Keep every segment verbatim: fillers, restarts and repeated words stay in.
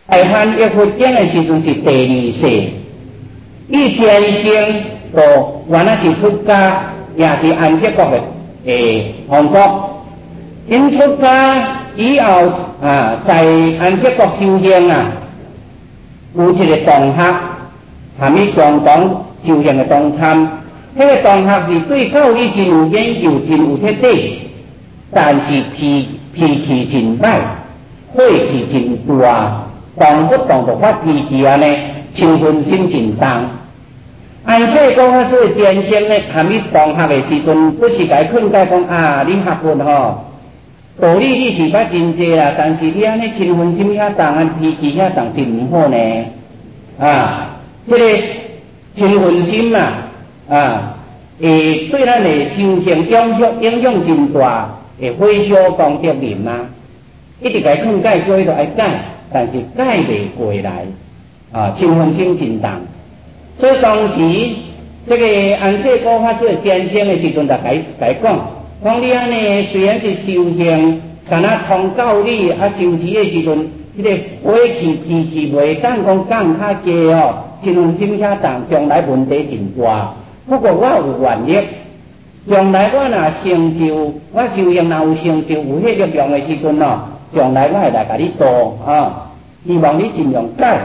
来翻译佛经的时阵是第二世，以前生到原来是出家，也是安息国的诶皇国。因出家以后啊，在安息国修行啊，有一个同学，含伊共同修行的同参。迄、那个同学是对教理真有研究，真有彻底，但是脾脾气真歹，火气真大。动不动就发脾气安尼，兴奋心真重。安世高法师的先生呢，含伊同学的时阵，不是甲伊劝解讲啊，你学佛吼，道理你是捌真济啦，但是你安尼兴奋心遐重，安脾气遐重，真唔好呢。啊，这个兴奋心啊，啊，会对咱的修行影响影响真大，会火烧功德林啊。一直甲伊劝解，所以就爱改。但是改袂过来，啊，兴奋心真重。所以当时这个安世高法师先生的时阵，就甲伊甲伊讲，讲你安尼虽然是修行，敢若通教理啊修持的时阵，迄、这个火气脾气袂当讲降较低哦，兴奋心较重，将来问题真大。不过我有愿力，将来我若成就，我修行若有成就，有迄力量的时阵哦。将来我会来甲你度啊，希望你尽量改。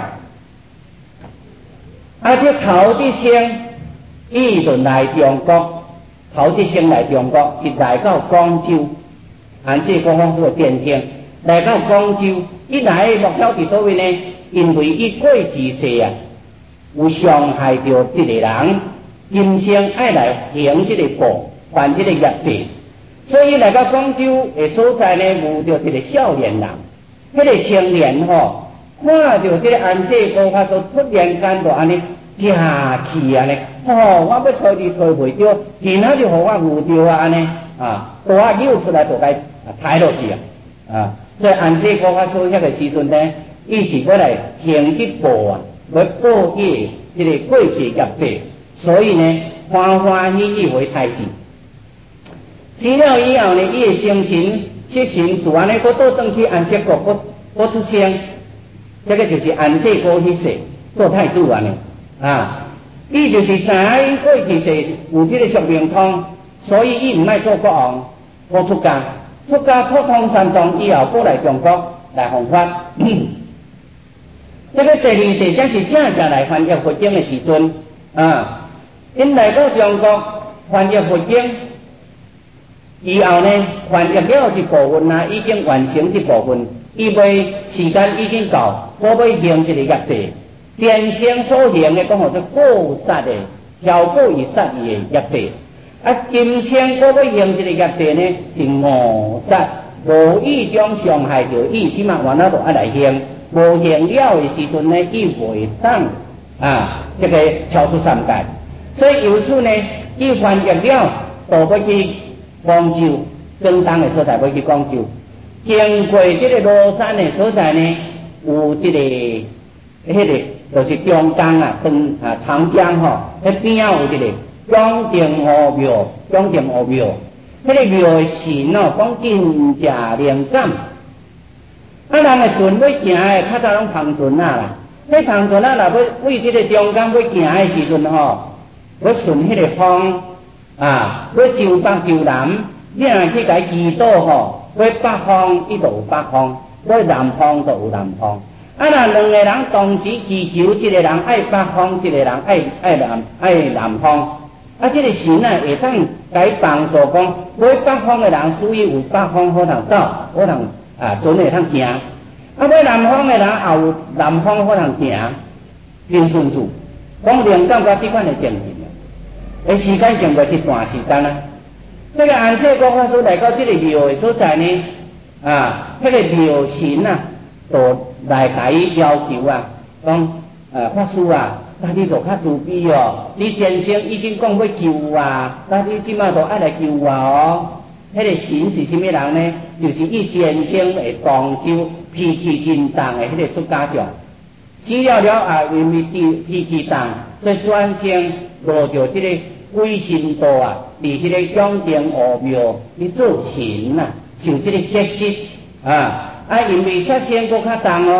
啊，这头一生，伊就来中国，头一生来中国是来到广州，安世高法师的电听，来到广州，伊来的目标是倒位呢？因为伊过去世啊，有伤害到一个人，今生爱来行这个报，还这个业债。所以来到广州的所在呢，遇到一个少年人，迄、那个青年吼、哦，看到这个安世高法师突然间就安尼正气安尼，吼、哦，我要找你找袂着，然后就互我遇到啊安尼啊，大啊扭出来就该抬落去啊，啊，所以安世高法师迄个时阵呢，伊是要来行一步啊，要报业这个过去业债，所以呢，欢欢喜喜为开始。死了以后呢，伊的精神、色神就安尼，佫倒转去安息国，佫佫出生，这个就是安世高迄世做太子安尼啊。伊就是知影伊过去世有这个宿命通，所以伊唔爱做国王，我出家，出家破空三藏以后，过来中国来弘法。这个第二世才是正正来翻译佛经的时阵啊，因来到中国翻译佛经。以后呢，翻译了一部分啊，已经完成这部分，因为时间已经到，我要行这个业债。前生所行的，讲好做过杀的，超过以杀的业债。啊，今生我要行这个业债呢，是误杀，无意中伤害到伊，起码原来就爱来行，无行了的时阵呢，伊袂当啊，这个超出三界。所以由此呢，伊翻译了，就要去广州，正当的所在要去广州，经过这个罗山的所在呢，有这个迄、那个就是中江啊，跟啊长江吼、哦，迄边啊有这个庄正湖庙，庄正湖庙，迄、那个庙的神哦，讲真正灵感。啊，人的船要行的，较早拢篷船啊啦，迄篷船啊，若要为这个中江要行的时阵吼，要顺迄个风。啊，要就北就南，你若去甲伊祈祷吼，要北方伊就有北方，要南方就有南方。啊，若两个人同时祈求，一个人爱北方，一个人爱爱南爱南方。啊，这个神啊，会当甲伊帮助讲，要北方的人属于有北方好通走，好通啊，准会通行。啊，要南方的人也有南方好通行，平顺处。讲灵感甲即款的证明。诶，时间上过一段时间啊。这个安世高法师来到这个庙的所在呢，啊，这个庙神啊，就来甲伊要求啊，讲呃法师啊，那你就较慈悲哦，你先生已经讲要救我，那你即马就爱来救我哦。迄、那个神是什么人呢？就是伊先生的同修，脾气真重的迄个出家长。死了了啊，因为脾气重，所以转生落着这个鬼神道啊，伫迄个庄正湖庙去做神啊，受这个摄食啊，啊，因为杀生搁较重哦，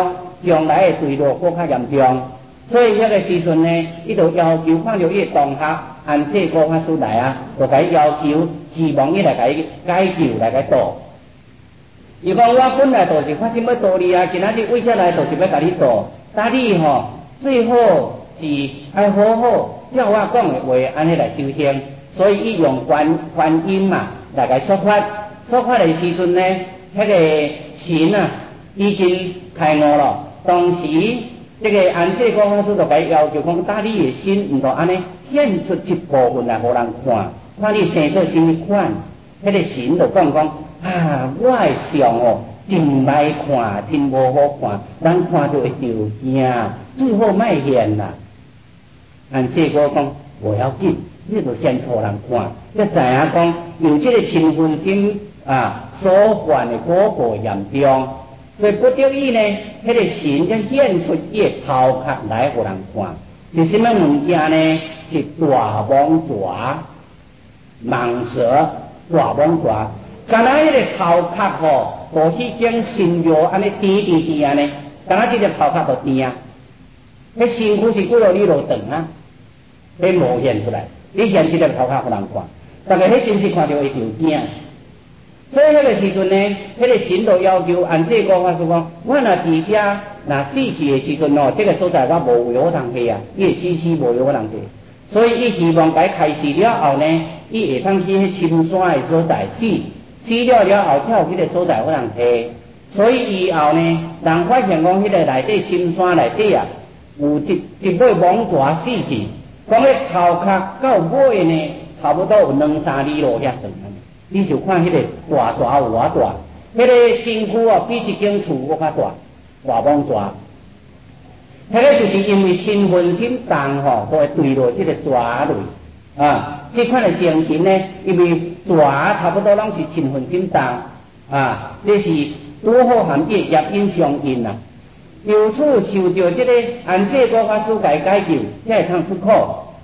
将来的坠落更较严重。所以迄个时阵呢，伊就要求看到伊同学安世高法师来啊，就甲伊要求，希望伊来甲伊解救，来甲伊度。伊讲我本来就是发心要度你啊，今仔日为遮来就是要甲你度，但你吼最好是爱好好照我讲的话安尼来修行。所以伊用观观音嘛来甲伊说法，说法的时阵呢，迄、那个神啊已经开悟了，当时。这个安世高法师就甲伊要求讲，打你的心，毋着安尼显出一部分来互人看，看你生做什么款。迄、那个神就讲讲啊，我的相哦，真歹看，真无好看，人看着会着惊，最好莫现啦。安世高讲无要紧，你就先互人看，才知影讲有这个嗔恨心啊所犯的果报严重。所以不得已呢，迄、那个神才显出伊的头壳来互人看，是什么物件呢？是大蟒蛇、蟒蛇、大蟒蛇。敢若迄个头壳吼，无迄种身肉安尼低低低安尼，敢若即个头壳就低啊。迄身躯是几落里落长啊，迄无现出来，你现即个头壳互人看，大家迄真是看着会着惊。所以迄个时阵呢，迄、那个神就要求安世高法师讲，我若伫遮若死去的时阵哦，这个所在我无位好通去啊，伊会死死无位好通去。所以伊希望该开始了后呢，伊会通去迄深山的所在死，死了了后才有迄个所在好通去。所以以后呢，人发现讲迄个内底深山内底啊，有一一尾蟒蛇死去，讲迄头壳到尾呢，差不多有两三里路遐长。你就看迄个大蛇有偌大，迄、那个身躯啊比一间厝搁较大，大蟒蛇。迄、那个就是因为嗔恨心重吼，都会坠落这个蛇类啊。这款的情形呢，因为蛇差不多拢是嗔恨心重啊，这是拄好含这业因相应呐。由此受到这个安世高法师解解救，才会通出苦。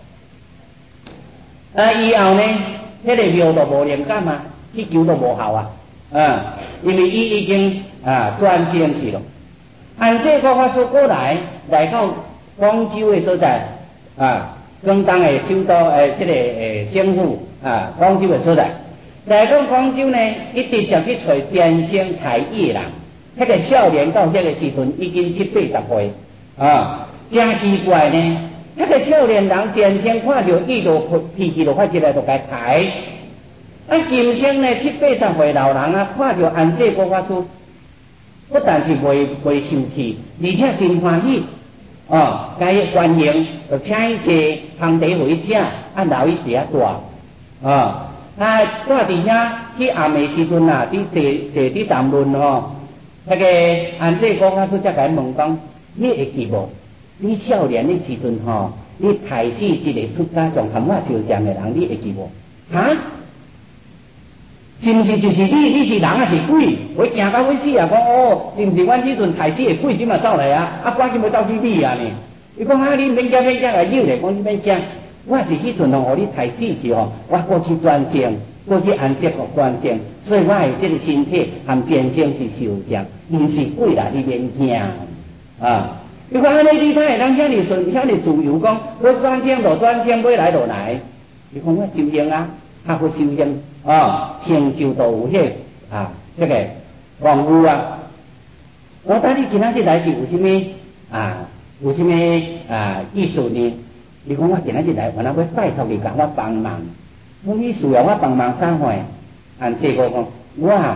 啊，以后呢？迄个庙都无灵感啊，去求都无效啊，啊，因为伊已经啊转仙去了。安世高法师过来来到广州的所在啊，广东的首都诶，这个诶省府啊，广州的所在。来到广州呢，伊直接去找天生才艺的人。迄、那个少年到这个时阵已经七八十岁啊，真奇怪呢。那个少年人天生看到伊就脾气就发起来就该抬，啊，今生呢七八十岁老人啊，看到安世高法师，不但是袂袂生气，而且真欢喜，哦，该欢迎，就请伊坐旁地回食，啊，留伊食大，哦，啊，住伫遐去暗暝时阵啊，伫坐坐伫谈论吼，那个安世高法师才甲伊问讲，你会记无？你少年的时阵吼，你抬死一个出家上含我相像的人，你会记无？哈？是毋是就是你？你是人还是鬼？我惊到要死啊！讲哦，是毋是阮即阵抬死的鬼即嘛走来啊？啊，赶紧要走去你啊呢？伊讲啊，你免惊免惊来扭咧，讲你免惊。我是迄阵哦，互你抬死去吼，我过去转正，过去安息个转正，所以我的这个身体含前生是相像，毋是鬼啦，你免惊啊！你看安尼，你睇人遐尼顺，遐尼自由，讲要转正就转正，要来就来。你看我修行啊，学佛修行啊，成就都有迄啊，这个功夫啊。我等你今仔日来是有啥物啊？有啥物啊意思呢？你讲我今仔日来，我那要拜托你甲我帮忙。我你需要我帮忙啥货？按这个讲，我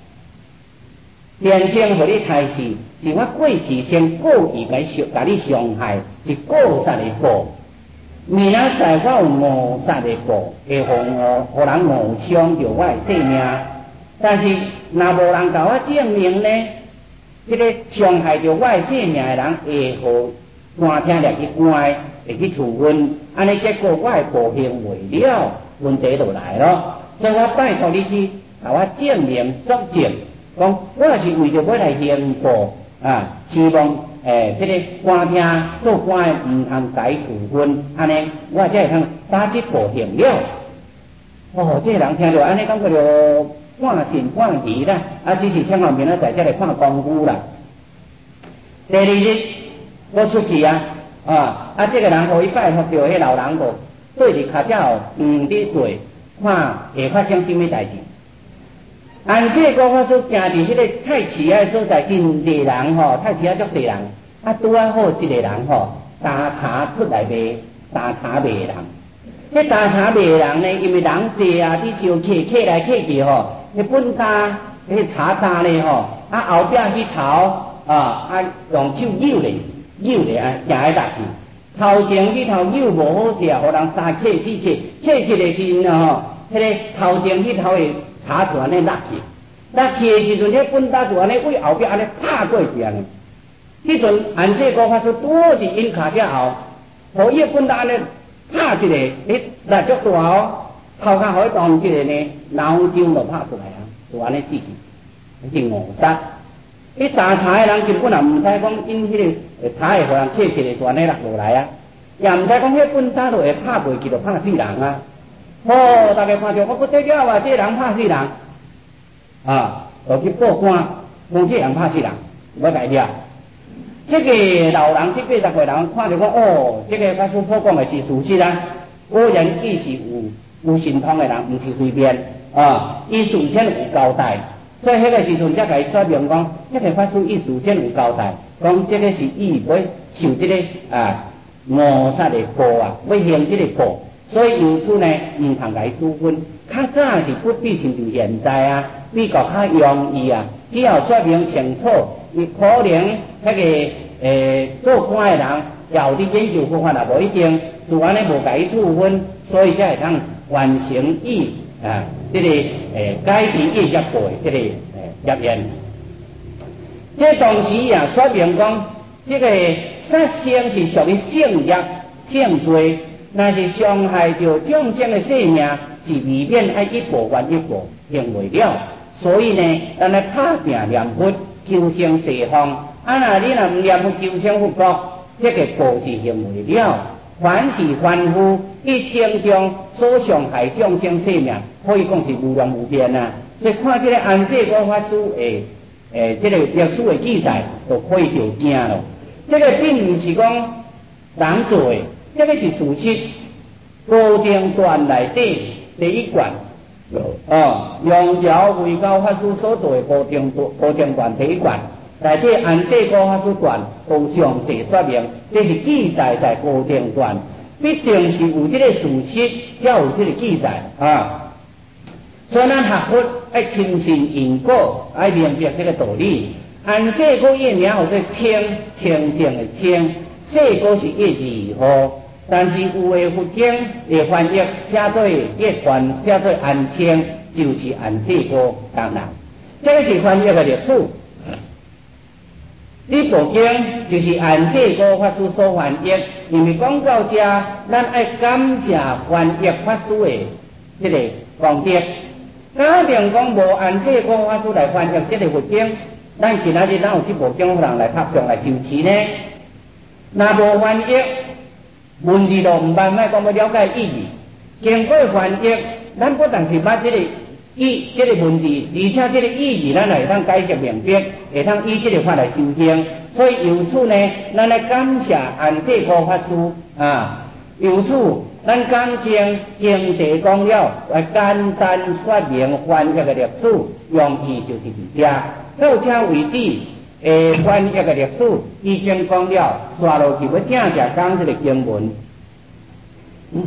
天生互你开始。是我过去先故意来伤，甲你伤害，是故杀的报。明仔载我有误杀的报，会互我互人误伤着我的性命。但是若无人甲我证明呢，这个伤害着我的性命的人会互官听了去关，会去处分，安尼结果我的报行未了，问题就来了。所以我拜托你去甲我证明作证，讲我是为着要来行报。啊，希望诶，这个官听做官诶，唔通改处分，安尼我才会通打这报行了。哦，这个人听到安尼，感觉着半信半疑啦。啊，只是听后面咧，在这里看功夫啦。 第二日我出去啊，啊啊，这个人互伊拜托着，迄老人无对伫脚脚嗯伫做，看会发生什么代志。安世高法师行伫迄个太池啊所在，真侪人吼，太池啊足侪人，啊拄啊好一个人吼，打茶出来卖，打茶卖人。迄打茶卖人呢，因为人济啊，你像客客来客去吼，迄本担、迄茶担咧吼，啊后壁迄头啊啊用手扭咧，扭咧啊行来落去。头前迄头扭无好势，互人三客四客，客气的时阵吼，迄个头前迄头的茶就安尼落去，落去的时阵，迄本担就安尼为后壁安尼拍过去安尼。迄阵安世高法师拄好伫因脚脚后，互伊本担安尼拍一个，诶，力足大哦，头壳互伊当一个呢，脑浆就拍出来啊，就安尼死去，是误杀。迄打茶的人根本也毋知讲因迄个茶会互人客气的就安尼落落来啊，也毋知讲迄本担就会拍袂去，就拍死人啊。哦，大家看着我不得了啊！这人拍死人啊，就去报官，讲这人拍死人，要改了。这个老人，这八十岁人看着讲，哦，这个法师所讲的是事实啊。果然伊是有有神通的人，毋是随便啊。伊事先有交代，所以迄个时阵才甲伊说明讲，这个法师伊事先有交代，讲这个是伊要受这个啊误杀的报啊，要行这个报。所以由此呢，唔通甲伊处分。较早是不必亲像现在啊，比较较容易啊，只要说明清楚，伊可能迄个诶做官的人要伫研究方法也无一定，就安尼无甲伊处分，所以才会通完成伊啊这个诶改变业业报的这个诶业缘。这同时也说明讲，这个杀生是属于性业性罪。那是伤害着众生的性命，是未免爱一步还一步，行袂了。所以呢，咱来拍拼念佛，求生西方。啊，那你若唔念佛求生佛国，这个报是行袂了。凡是凡夫一生中所伤害众生性命，可以讲是无量无边啊。所以看这个安世高法师诶诶，这个历史的记载，就可以就惊咯。这个并唔是讲人做的。这个是事实，高定段内底第一卷，哦，杨桥为高法师所做的高定高定段第一卷，内底安世高法师段有详细说明，这是记载在高定段，必定是有这个事实，才有这个记载啊。所以咱学佛爱亲信因果，爱明白这个道理。安世高业名叫做清，清净的清。世高是一字号，但是有的佛经会翻译写做一传，写做安清，就是安世高当然。这个是翻译的历史。这部经就是安世高法师所翻译，因为讲到这，咱爱感谢翻译法师的这个功德。假定讲无安世高法师来翻译这个佛经，咱今仔日哪有这部经互人来拍上来受持呢？若无翻译，文字就唔慢慢讲要了解意义。经过翻译，咱不但是把这个意、这个文字，而且这个意义，咱会当解释明白，会当以这个法来修行。所以由此呢，咱来感谢安世高法师啊。由此，咱讲经经题讲了，来简单说明翻译的历史，用意就是伫这。到这为止。诶，翻译个历史已经讲了，刷落去要正正讲这个经文。嗯，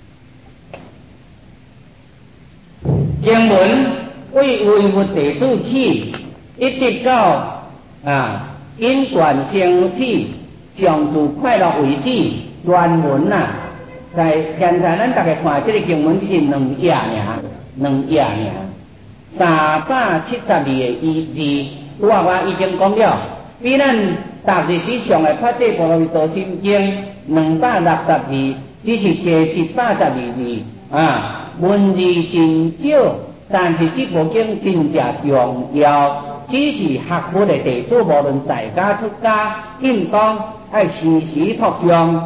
经文为维护地主起，一直到啊因缘生起，上自快乐为止。原文呐、啊，在现在咱大家看这个经文是两页尔，两页尔，三百七十二个字。拄啊，我已经讲了，比咱逐日史上的《法界波罗蜜多心经》两百六十字，只是加一百十二字啊，文字真少，但是这部经真正重要。只是学佛的弟子，无论在家出家，应当爱时时读诵。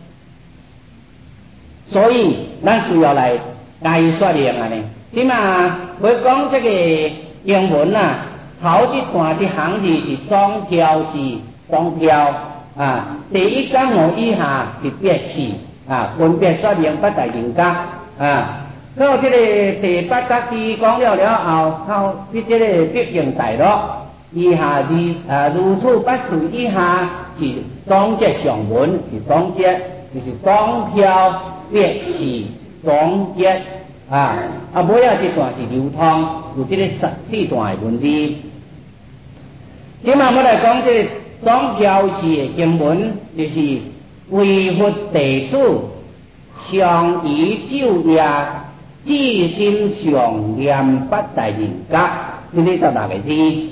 所以，咱需要来加以说明啊呢。即嘛，要讲这个英文啊。头一段这行字是双挑字， 双标啊。第一讲号以下是别四啊，分别说明八大人格啊。到这个第八十字讲了了后，到这个必应大乐以下是啊，如此八字以下是总结上文，是总结，就是双标别四总结啊。啊，尾啊一段是流通，有这个十四段的文字。今嘛我来讲这个双标字的经文，就是为佛地主常以昼夜至心常念八大人格，这里十六个字。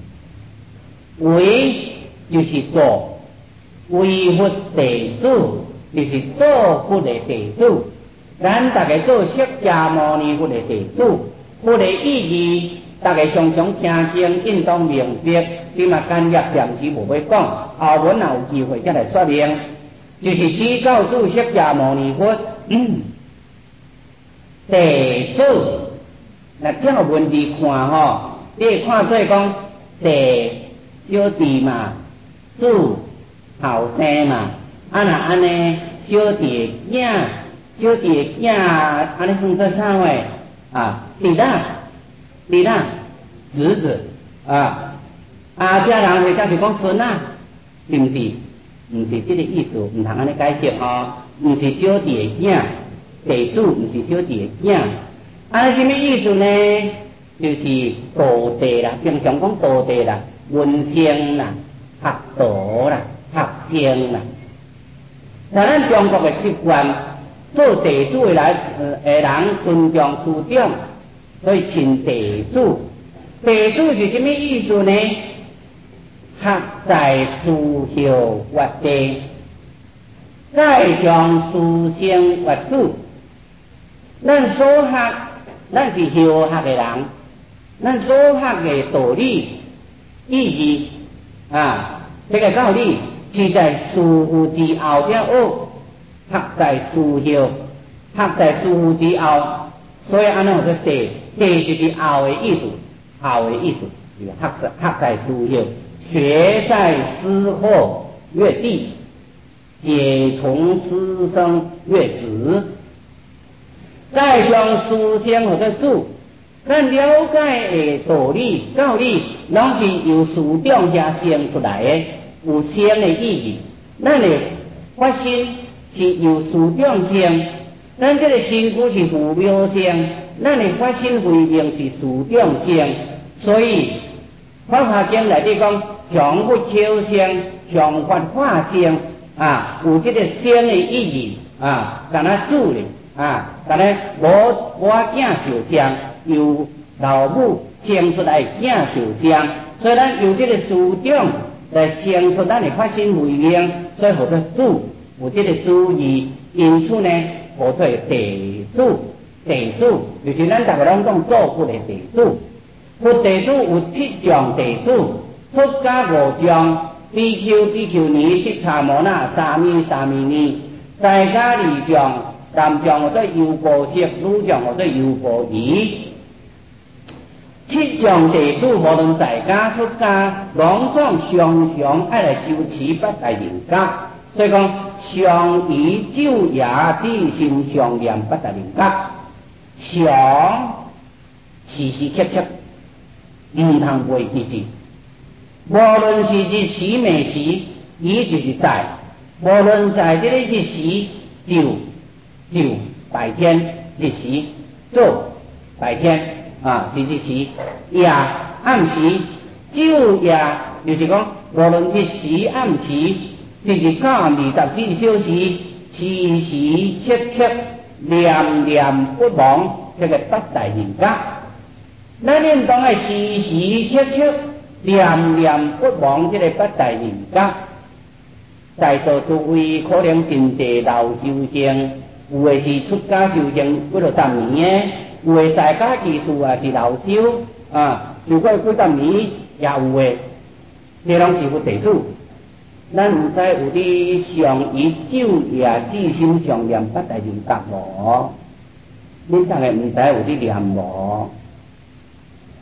为就是做，为佛地主就是做佛的地主。咱大家做释迦牟尼佛的地主，佛的意义，大家常常听经印当明白。今嘛简约暂时无要讲，后文有机会再来说明。就是指告诉释迦牟尼佛，嗯，地主，那这个文字看吼，你会看做讲地小弟嘛，主后生嘛，啊那安尼小弟囝，小弟囝安尼算做啥话啊？弟啦，弟啦，侄子啊，啊这人是就是讲孙啊，是毋是？毋是这个意思，毋通安尼解释哦。毋是小弟的囝，地主毋是小弟的囝。安尼什么意思呢？就是道地啦，平常讲道地啦，文清啦，学道啦，学经啦。那咱中国的习惯，做地主的来呃的人尊重师长，所以称地主。地主是什么意思呢？学在师后活地，再将师生活主。咱所学，咱是后学的人，咱所学的道理、意义啊，这个道理是在师父之后才学，学在师后，学在师父之后，所以安尼我说地，地就是后的意思，后的意思就是学在学在师后。学在师后越弟，解从师生越子。再将师生或者主，咱了解的道理、道理，拢是由师长遐生出来的，有生的意义。咱的发心是由师长生，咱这个身躯是父母生，咱的发心慧命是师长生，所以法华经内底讲。常不求生，常法化生啊，有这个生的意义啊，敢若主咧啊，敢若我我囝受伤，由老母生出来囝受伤，所以咱由这个师长来生出咱的发心慧命，所以叫做主，有这个主义，因此呢，叫做地主，地主就是咱大家拢讲做佛的地主，佛地主有七种地主。出家五种，比丘、比丘尼、释迦牟那、沙弥、沙弥尼，在家二种，男种或者优婆塞，女种或者优婆夷。七种地主无论在家出家，拢总常常爱来修持八大人格，所以讲常以昼夜之心常念八大人格，常时时刻刻唔通袂记住。无论是日时暝时，伊就是在；无论在这个日时，就就白天日时做白天啊，是日时；夜暗时昼夜，就是讲无论日时暗时，二十九二十四小时，时时刻刻念念不忘这个八大人格。咱念当爱时时刻刻。念念不忘这个八大人格，在座诸位可能真侪老修行，有的是出家修行几落十年的，有的在家技术也是老修啊，修过几十年也有的，这拢是佛地主。咱唔知有啲常以昼夜之心常念八大人格无？恁大家唔知有啲念无？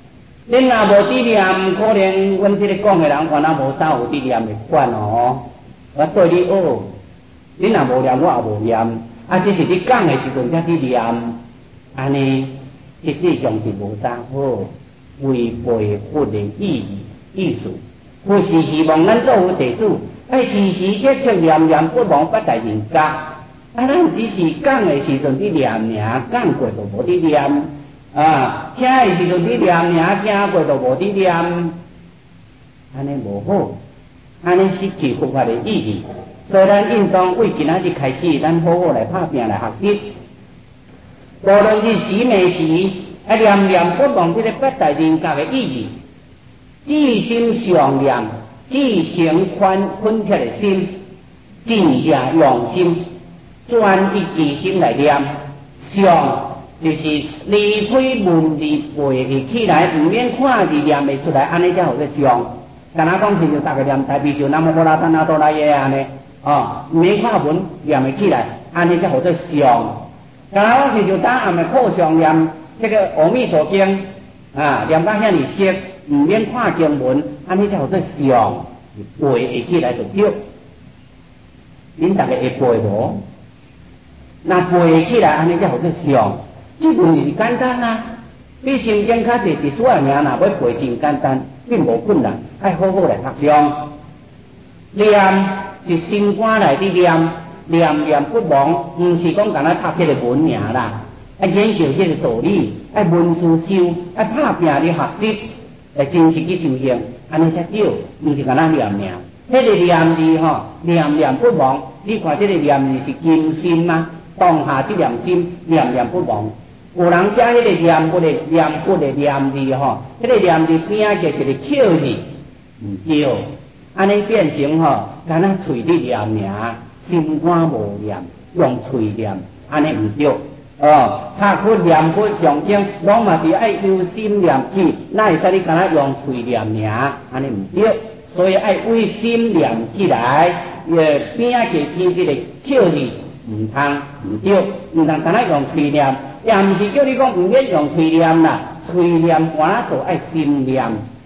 恁若无知念，可能阮这个讲的人原来无啥有知念的管哦。我对你学，恁若无念，我也无念。啊，只是你讲的时阵才去念，安尼实际上是无啥好，违背佛的意义意思。佛是希望咱作为弟子，爱时时刻刻念念不忘八大人格。啊，咱只是讲的时阵去念尔，讲过就无去念。啊，听的时阵去念尔，听过就无去念，安尼无好，安尼失去佛法的意义。所以咱应当为今仔日开始，咱好好来打拼来学习。无论是时未时，啊念念不忘这个八大人格的意义。至心常念，至诚宽恳切的心，真正用心，专一其心来念。常就是离开文字背起来，唔免看字念袂出来，安尼才好做常。敢若讲是就大家念大悲咒，南无婆罗僧那多那耶安尼，哦，唔免看文念袂起来，安尼才好做常。敢若讲是就打暗的课上念这个阿弥陀经，啊，念到遐尼熟。唔免看经文，安尼才好做常，背会起来就对。恁大家会背无？那背会起来，安尼才好做常。这问题是简单啊，比心经较济一撮名，若要背真简单，并无困难，爱好好来学上。念是心肝内底念，念念不忘，唔是讲干那读迄个文名啦，爱研究迄个道理，爱文思修，爱打拼咧学习。来真实去修行，安尼才对，毋是干那念念。迄个念字吼，念念不忘。你看这个念字是金心吗？当下这念心，念念不忘。有人写迄个念骨的念骨的念字吼，迄个念字边仔个一个口字，毋对。安尼变成吼，干那嘴里念名，心肝无念，用嘴念，安尼毋对。哦，他佛念佛上经，拢嘛是爱由心念起，哪会使你干那用嘴念名，安尼毋对。所以爱为心念起来，呃，边仔个天这个口字毋通毋对，毋通干那用嘴念，也毋是叫你讲毋免用嘴念啦，嘴念完就爱心念。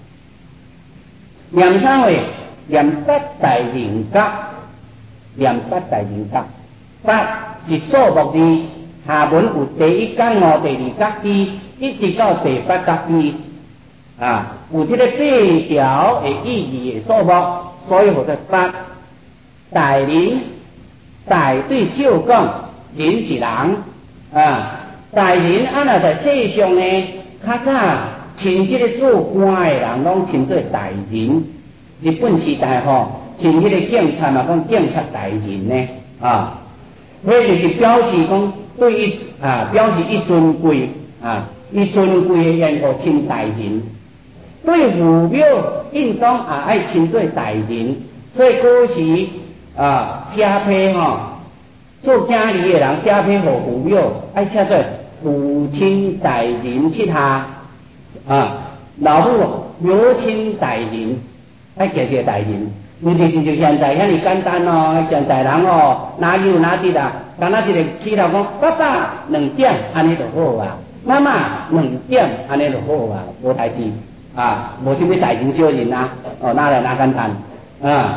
念啥话？念八大人格，念八大人格，八是数目字。下文有第一讲哦，第二讲字，一直到第八讲字，啊，有这个八条的意义的数目，所以叫做八。大人，大对小讲，人是人，啊，大人啊，那在世上呢，较早称这个做官的人，拢称作大人。日本时代吼，称这个警察嘛，讲警察大人呢，啊，迄就是表示讲。对一啊，表示一尊贵啊，一尊贵的言语称大人。对父母应当也爱称作大人。所以古时啊，写批吼，做家里的人写批互父母，爱写作父亲大人七下啊，老母母亲大人，爱记这大人。毋是就现在遐尼简单哦，现在人哦，哪有哪滴啦？敢若一个起头讲，爸爸两点，安尼就好啊；妈妈两点，安尼就好啊，无代志啊，无啥物大人小人啊，哦，哪来哪简单啊？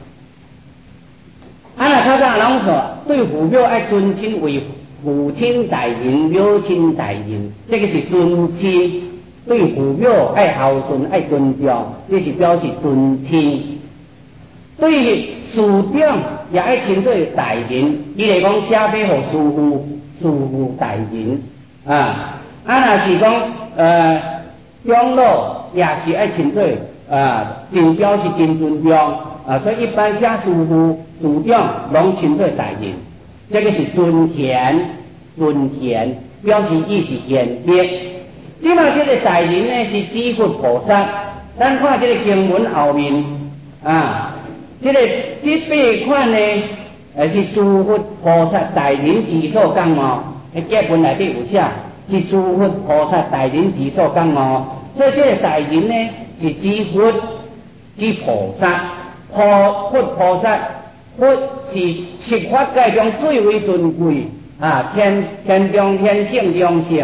啊，那较早人说，对父母爱尊称为父亲大人、母亲大人，这个是尊亲；对父母爱孝顺、爱尊重，这是表示尊亲。对师长也爱称作大人，伊来讲写批互师父，师父大人啊。啊，若是讲呃长老也是爱称作啊，真表示真尊重啊。所以一般写师父、师长拢称作大人，这个是尊贤，尊贤表示伊是贤德。即嘛这个大人呢是指佛菩萨，咱看这个经文后面啊。这个这八款呢，呃是诸佛菩萨大人之所讲哦。喺经文内底有写，是诸佛菩萨大人之所讲哦。所以这个大人呢，是指佛、指菩萨。菩佛菩萨，佛是十法界中最为尊贵啊，天天中天性中性，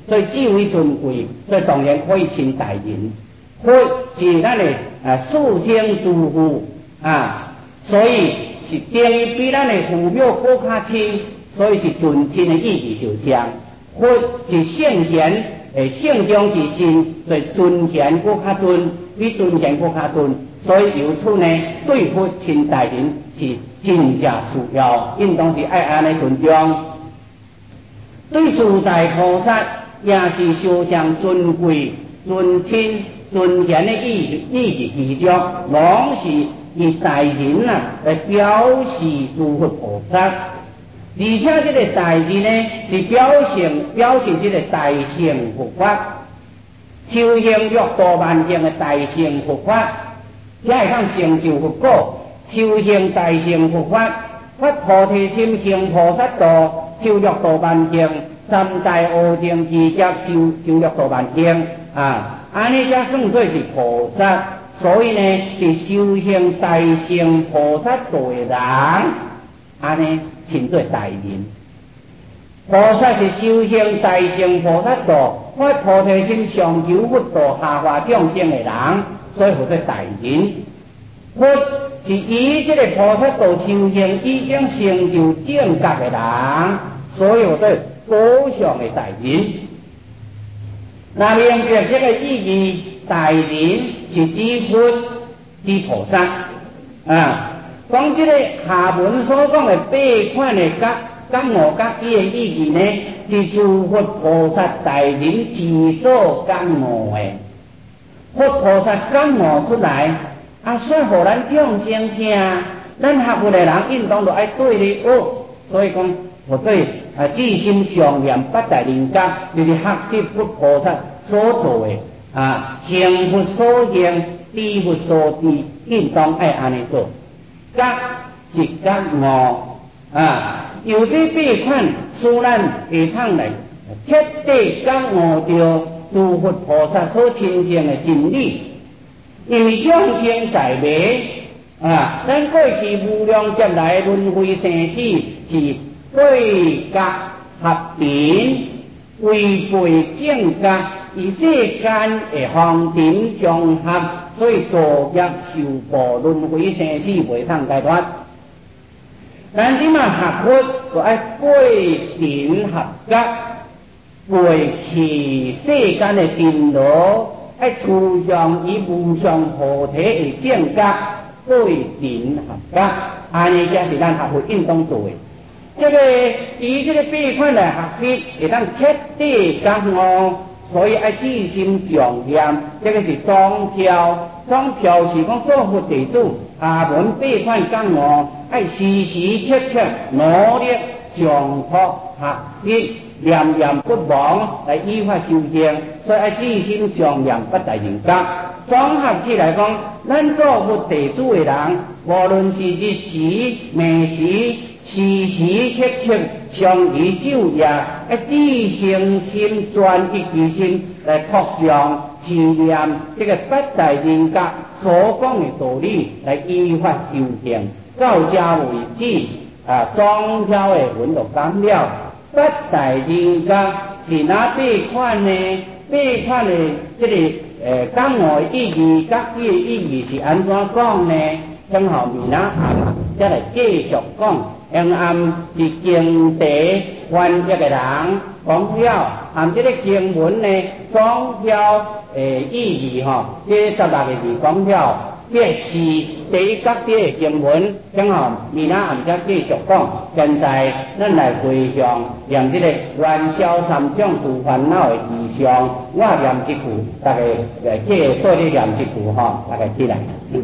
所以至为尊贵，所以当然可以称大人。佛是咱的啊四生诸佛啊，所以是等于比咱的父母更较亲，所以是尊亲的意义就像。佛是圣贤，诶，圣中之心，所以尊贤更较尊，比尊贤更较尊。所以由此呢，对佛亲大人是真正需要，应当是爱安尼尊重。对四大菩萨也是相当尊贵、尊亲、尊贤的意义意义其中，拢是以大人啊来表示诸佛菩萨。而且这个大字呢，是表现表示这个大乘佛法，修行六度万行的大乘佛法，才会当成就佛果。修行大乘佛法，发菩提心，行菩萨道，修六度万行，三大阿正之家，修修六度万行啊，安尼才算做是菩萨。所以呢，是修行大乘菩萨道的人，安尼。称作大人，菩萨是修行大乘菩萨道，发菩提心，上求佛道，下化众生的人，所以叫做大人。佛是以这个菩萨道修行已经成就正觉的人，所以叫做高尚的大人。那明白这个意义，大人是指佛之菩萨啊。讲这个下文所讲的八款的觉觉悟觉知的意义呢，是诸佛菩萨大人之所觉悟的。佛菩萨觉悟出来，啊，说互咱众生听，咱学佛的人应当就爱对咧学。所以讲，我对啊，至心常念八大人格，就是学习佛菩萨所做的啊，行佛所行，知佛所知，应当爱安尼做。觉是觉悟啊，有这八款，使咱会通来彻底觉悟着诸佛菩萨所亲近的真理。因为众生在迷啊，咱过去无量劫来轮回生死是对觉合并，违背正觉，以世间的方便相合。所以作业受报轮回生死袂通解脱，但即嘛学佛就爱背定合觉，背弃世间的颠倒，爱趋向以无上菩提的正觉，背定合觉，安尼才是咱学佛应当做的。这个以这个八款来学习，会当彻底觉悟。所以爱至心常念，这个是双票。双票是讲做佛弟子下文八款觉悟，爱时时刻刻努力上课学习，念念不忘来依法修行。所以爱至心常念八大人格。综合起来讲，咱做佛弟子的人，无论是日时、暝时、时时刻刻常于昼夜，爱至诚心专一之心来托上持念这个八大人格所讲的道理，来依法修行。到这为止啊，总票的文就讲了。八大人格是哪八款呢？八款的这个诶觉悟的意义、觉知的意义是安怎讲呢？等候明仔暗再来继续讲。因暗是经地翻译的人讲了，按这个经文呢，总票诶意义吼，这十六个字讲了，这是第一觉知的经文。等候明仔暗再继续讲。现在咱来回向念这个元宵三种诸烦恼的意象，我念一句，大家诶去做咧念一句吼，大家起来。嗯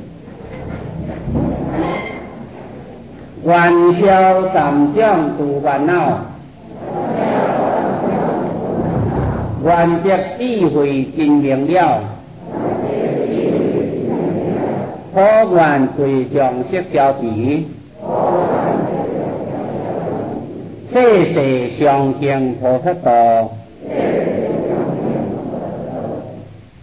元宵三种诸烦恼，愿得智慧真明了，可愿罪障悉消除，世世常行菩萨道，